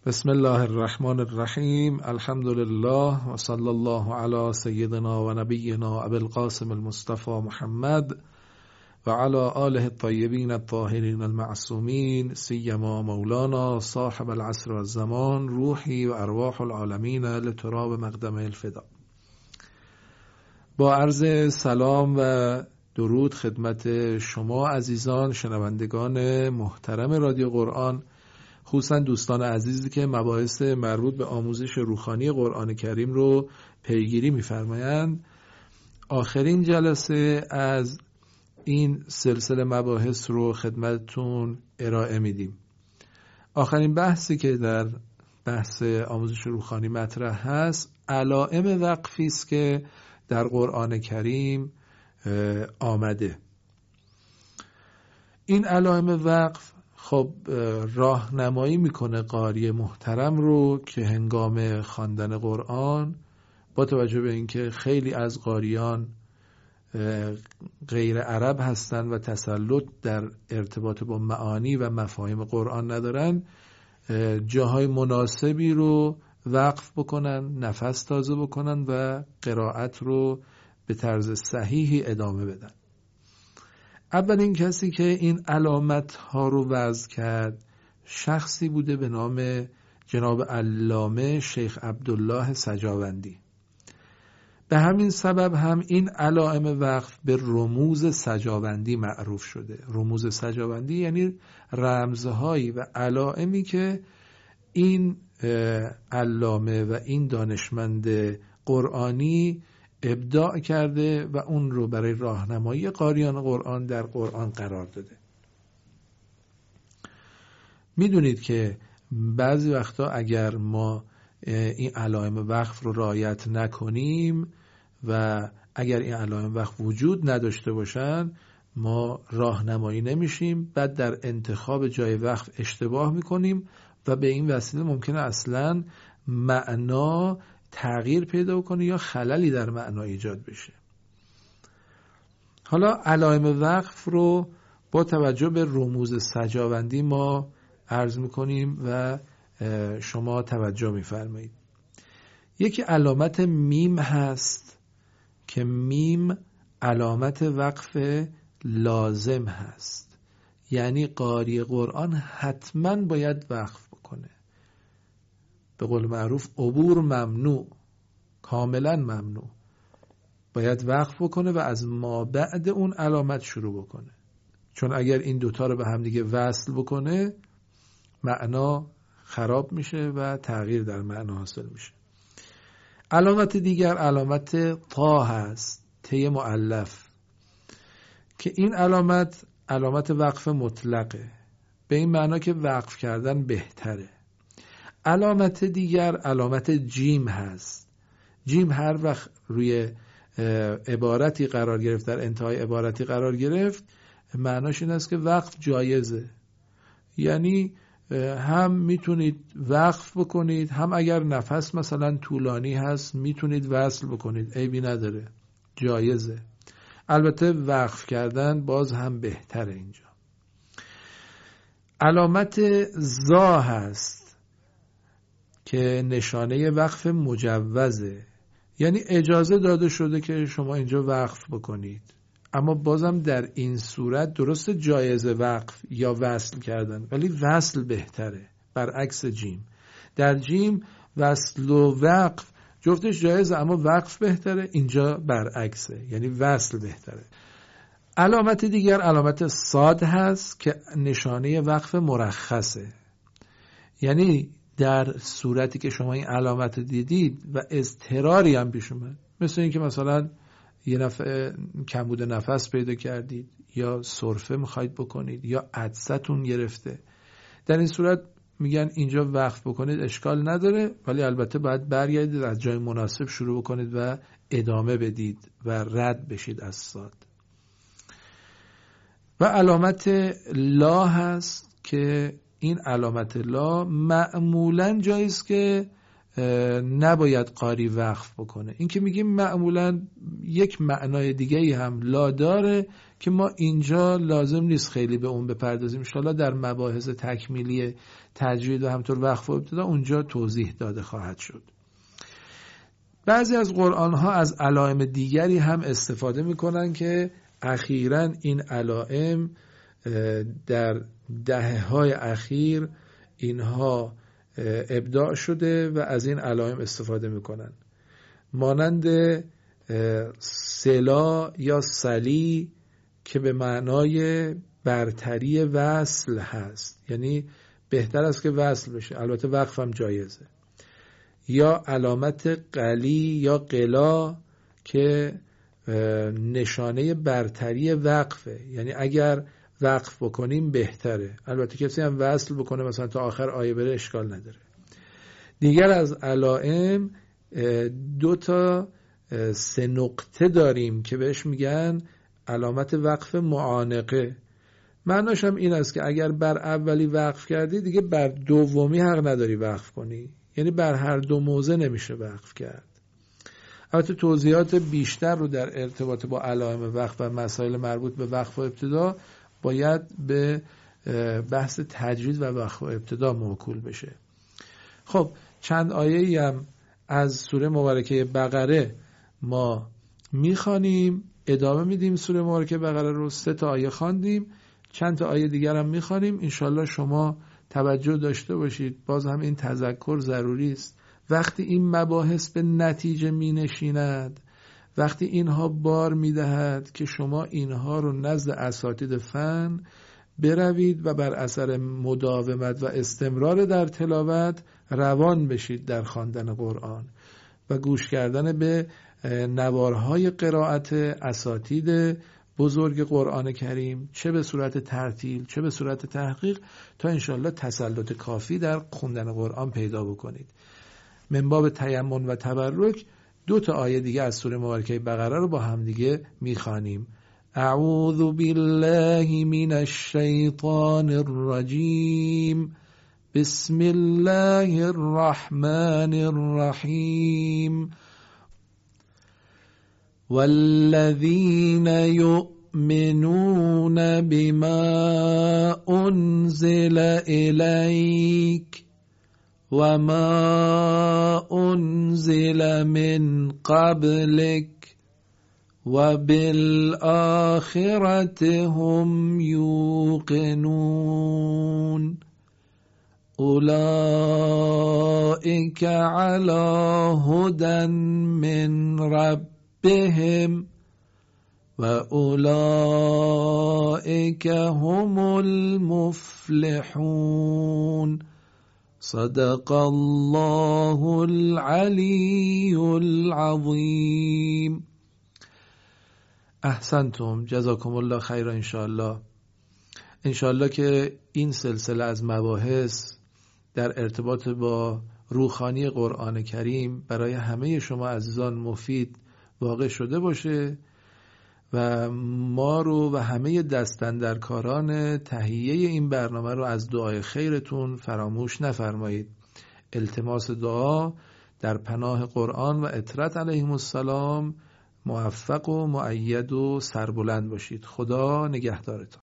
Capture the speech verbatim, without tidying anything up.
بسم الله الرحمن الرحیم. الحمد لله و صلی الله علی سیدنا و نبینا ابی القاسم المصطفى محمد و علی آله الطیبین الطاهرین المعصومین، سیما مولانا صاحب العصر و الزمان، روحی و ارواح العالمین لتراب مقدم الفدا. با عرض سلام و درود خدمت شما عزیزان شنوندگان محترم رادیو قرآن، خصوصا دوستان عزیزی که مباحث مربوط به آموزش روحانی قرآن کریم رو پیگیری می‌فرمایند. آخرین جلسه از این سلسله مباحث رو خدمتتون ارائه میدیم. آخرین بحثی که در بحث آموزش روحانی مطرح هست، علائم وقفی است که در قرآن کریم آمده. این علائم وقف خب راهنمایی میکنه قاری محترم رو که هنگام خواندن قرآن، با توجه به اینکه خیلی از قاریان غیر عرب هستن و تسلط در ارتباط با معانی و مفاهیم قرآن ندارن، جاهای مناسبی رو وقف بکنن، نفس تازه بکنن و قرائت رو به طرز صحیحی ادامه بدن. اولین کسی که این علامت ها رو وضع کرد شخصی بوده به نام جناب علامه شیخ عبدالله سجاوندی. به همین سبب هم این علائم وقف به رموز سجاوندی معروف شده. رموز سجاوندی یعنی رمزهایی و علائمی که این علامه و این دانشمند قرآنی ابداع کرده و اون رو برای راهنمایی قاریان قرآن در قرآن قرار داده. میدونید که بعضی وقتا اگر ما این علائم وقف رو رعایت نکنیم و اگر این علائم وقف وجود نداشته باشن، ما راهنمایی نمیشیم، بعد در انتخاب جای وقف اشتباه میکنیم و به این وسیله ممکنه اصلاً معنا تغییر پیدا کنه یا خللی در معنا ایجاد بشه. حالا علائم وقف رو با توجه به رموز سجاوندی ما عرض میکنیم و شما توجه میفرمایید. یکی علامت میم هست که میم علامت وقف لازم هست، یعنی قاری قرآن حتما باید وقف بکنه. به قول معروف عبور ممنوع، کاملا ممنوع، باید وقف بکنه و از ما بعد اون علامت شروع بکنه، چون اگر این دوتا رو به هم دیگه وصل بکنه معنا خراب میشه و تغییر در معنا حاصل میشه. علامت دیگر علامت تا هست، ته مؤلف، که این علامت علامت وقف مطلقه، به این معنا که وقف کردن بهتره. علامت دیگر علامت جیم هست. جیم هر وقت روی عبارتی قرار گرفت، در انتهای عبارتی قرار گرفت، معناش این است که وقف جایزه، یعنی هم میتونید وقف بکنید، هم اگر نفس مثلا طولانی هست میتونید وصل بکنید، عیبی نداره، جایزه. البته وقف کردن باز هم بهتره. اینجا علامت زا هست که نشانه وقف مجوزه، یعنی اجازه داده شده که شما اینجا وقف بکنید، اما بازم در این صورت درست جایزه وقف یا وصل کردن، ولی وصل بهتره، برعکس جیم. در جیم وصل و وقف جفتش جایزه اما وقف بهتره، اینجا برعکسه، یعنی وصل بهتره. علامت دیگر علامت صاد هست که نشانه وقف مرخصه، یعنی در صورتی که شما این علامت دیدید و اضطراری هم پیش اومد، مثل این که مثلا یه نفع کمبود نفس پیدا کردید یا سرفه میخواید بکنید یا عطستون گرفته، در این صورت میگن اینجا وقف بکنید، اشکال نداره، ولی البته باید برگردید از جای مناسب شروع بکنید و ادامه بدید و رد بشید از صاد. و علامت لا هست که این علامت لا معمولاً جاییست که نباید قاری وقف بکنه. این که میگیم معمولا یک معنای دیگه‌ای هم لا داره که ما اینجا لازم نیست خیلی به اون بپردازیم. ان شاءالله در مباحث تکمیلی تجوید و همطور وقف و ابتدا اونجا توضیح داده خواهد شد. بعضی از قرآن ها از علائم دیگری هم استفاده میکنن که اخیراً این علائم در دهه‌های اخیر اینها ابداع شده و از این علائم استفاده میکنن، مانند سلا یا سلی که به معنای برتری وصل هست، یعنی بهتر است که وصل بشه، البته وقف هم جایزه، یا علامت قلی یا قلا که نشانه برتری وقفه، یعنی اگر وقف بکنیم بهتره، البته کسی هم وصل بکنه مثلا تا آخر آیه بره اشکال نداره. دیگر از علائم دو تا سه نقطه داریم که بهش میگن علامت وقف معانقه. معناش هم این است که اگر بر اولی وقف کردی دیگه بر دومی حق نداری وقف کنی، یعنی بر هر دو موضع نمیشه وقف کرد. البته توضیحات بیشتر رو در ارتباط با علائم وقف و مسائل مربوط به وقف و ابتدا باید به بحث تجوید و وقف و ابتدا موکول بشه. خب چند آیه‌ای هم از سوره مبارکه بقره ما میخوانیم، ادامه میدیم سوره مبارکه بقره رو. سه تا آیه خواندیم، چند تا آیه دیگر هم میخوانیم. انشالله شما توجه داشته باشید، باز هم این تذکر ضروری است. وقتی این مباحث به نتیجه می نشیند، وقتی اینها بار می دهد که شما اینها رو نزد اساتید فن بروید و بر اثر مداومت و استمرار در تلاوت روان بشید در خواندن قرآن و گوش کردن به نوارهای قرائت اساتید بزرگ قرآن کریم، چه به صورت ترتیل چه به صورت تحقیق، تا انشالله تسلط کافی در خوندن قرآن پیدا بکنید. من باب تیمن و تبرک دو تا آیه دیگه از سوره مبارکه بقره رو با هم دیگه میخوانیم. اعوذ بالله من الشیطان الرجیم بسم الله الرحمن الرحیم والذین یؤمنون بما انزل الیک وما انزل من قبلك وبالآخرة هم يوقنون أولئك على هدى من ربهم وأولئك هم المفلحون صدق الله العلی العظیم. احسنتم، جزاکم الله خیرا. انشاءالله انشاءالله که این سلسله از مباحث در ارتباط با روحانی قرآن کریم برای همه شما عزیزان مفید واقع شده باشه و ما رو و همه دستاندرکاران تهیه این برنامه رو از دعای خیرتون فراموش نفرمایید. التماس دعا در پناه قرآن و اطرت علیهم السلام موفق و مؤید و سربلند باشید. خدا نگهدارتان.